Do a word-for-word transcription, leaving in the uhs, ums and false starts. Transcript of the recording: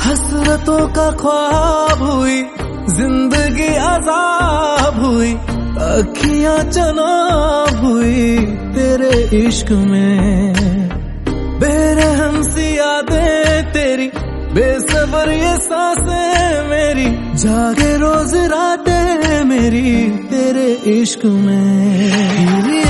हसरतों का ख्वाब हुई, जिंदगी अजाब हुई, अखियां चनाब हुई तेरे इश्क में। बेरहम सी यादें तेरी, बेसब्र ये सांसें मेरी, जागे रोज रातें मेरी तेरे इश्क में।